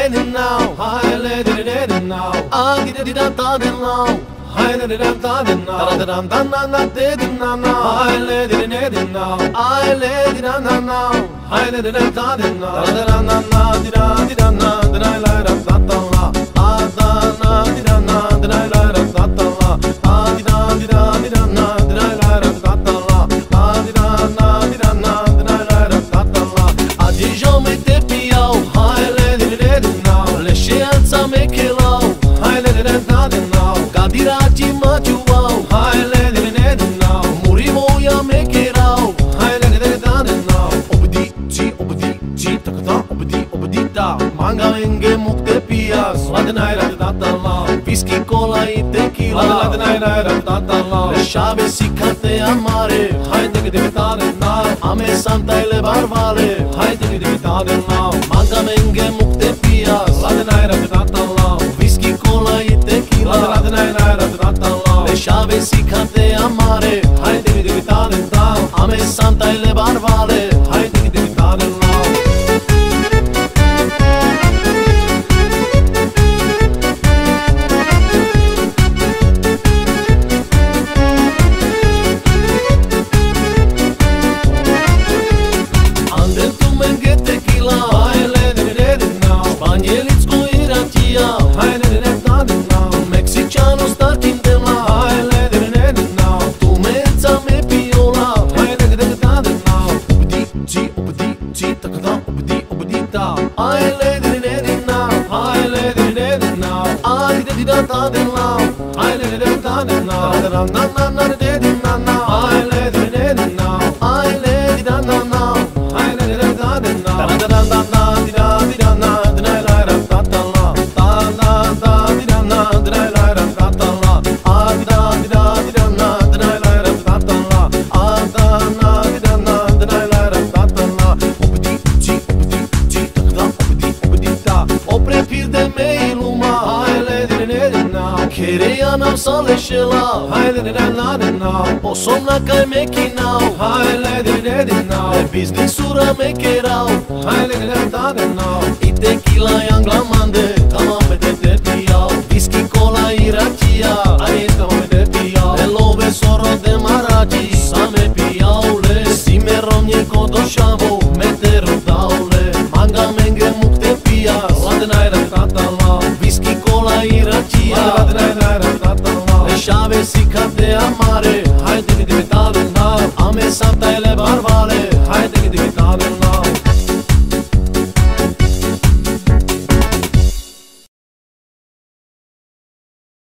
it now. Hi, let it now. I get it out now. Hi, let it out now. Da da da da da da da. Hi, let it now. I let it out now. Hi, let it out now. Da da da da da da da da. Da la la da da la. Ah da na da na da la la da da la. Ah da da da da na da la la da da la. Ah da na da na da la la da da la. A déjà me te piau. Hai let it now. Le scienza me che lau. Hai let it now. Gadiraci mă ciuau. Hai let it now. Murimo ya me che rau. Hai let it now. Obdi takata obdi da. Manga enge mukte pias. Ladnai da da la. Whisky cola e tequila. Ladnai da da la. Le șave si cante amare. Hai de da na. Ame santa ele barvale. Hai de da na. Manga enge mukte pias. Ladnai da da la. Whisky cola e tequila. Ladnai da da la. Le șave si cante amare. Hai de da na. Ame santa ele barvale. Hai de da na. I let it now. I let it now. I did it now. I let it now. Na na na na na na. I let it now. I let it now. I let it now. Da da da da da da na da la la da da la. Da da da da na da la la da da la. Ah da da da na da la la da da la. Ah da na da na da la la da da la. Opre de mei luma. Hai let it now. Queria não só lexela. Hai let it now. O somna cai me kinau. Hai let it now. E business ura me kerau. Hai let it now. E tequila yang glamande. Tama me te piau. Whisky cola iracia. Ai tama me te piau. E love soro de maraci. Sa me piau le. Si me romnie kodo šavo.